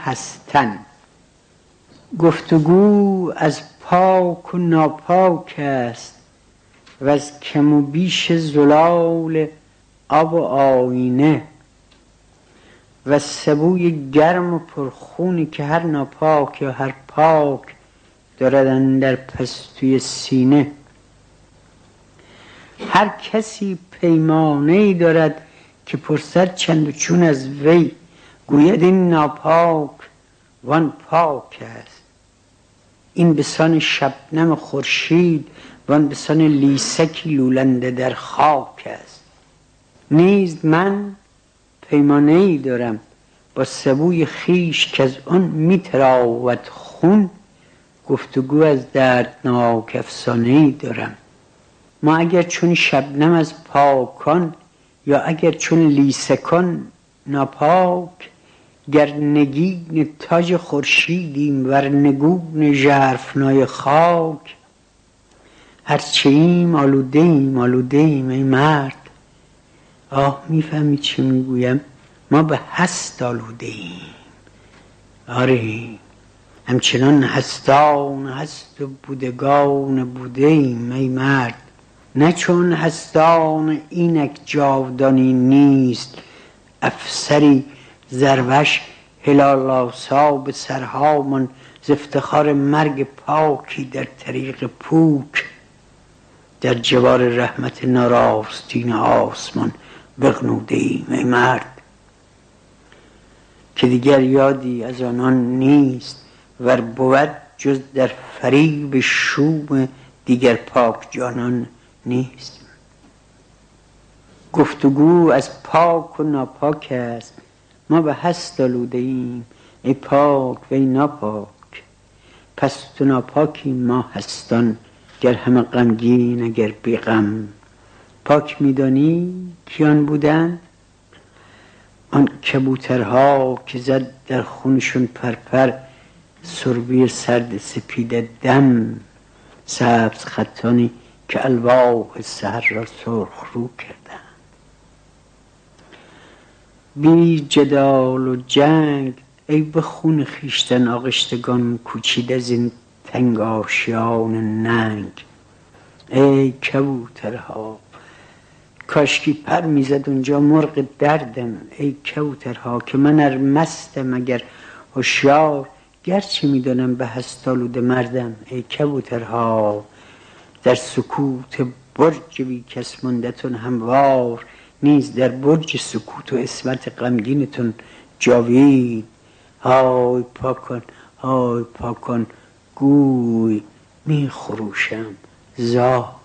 هستن. گفتگو از پاک و ناپاک است و از کم و بیش زلال آب و آینه و سبوی گرم و پرخونی که هر ناپاک یا هر پاک دارد اندر پستوی سینه. هر کسی پیمانه‌ای دارد که پرسد چند و چون از وی، گوید این ناپاک وان پاک است. این بسان شبنم خورشید وان بسان لیسکی لولنده در خاک است. نیز من پیمانه‌ای دارم با سبوی خیش که از آن میتراود خون، گفتگو از دردناک افسانه‌ای دارم. ما اگر چون شبنم از پاکان یا اگر چون لیسکان ناپاک، گر نگین تاج خورشیدیم ور نگون ژرفنای خاک، هرچه ایم آلوده ایم آلوده ایم ای مرد. آه میفهمی چی میگویم؟ ما به هست آلوده ایم. آره همچنان هستان هست و بودگان بوده ایم ای مرد. نه چون هستان اینک جاودانی نیست، افسری زروش هلال آسا به سرهامان ز افتخار مرگ پاکی در طریق پوک، در جوار رحمت ناراستین آسمان بغنوده ایم ای مرد. که دیگر یادی از آنان نیست ور بود جز در فریب شوم دیگر پاک جانان نیست. گفتگو از پاک و ناپاک است، ما به هست آلوده ایم ای پاک و ای ناپاک. پس تو ناپاکی ما هستان، گر همه غمگین اگر بی غم. پاک میدانی کیان بودن؟ آن کبوترها که زد در خونشون پرپر سربی سرد سپید دم، سبز خطانی که الواح سحر را سرخ رو کردن. بی جدال و جنگ ای به خون خیشتن آغشتگان کوچید از این تنگ آشیان ننگ. ای کبوترها کاشکی پر میزد اونجا مرغ دردم. ای کبوترها که من ار مستم اگر هوشیار، گرچه میدانم به هست آلوده مردم. ای کبوترها در سکوت برج بی کس ماندتون هموار، نیز در برج سکوت و عصمت غمگینتون جاوید. های پاکان های پاکان گوی می خروشم زار.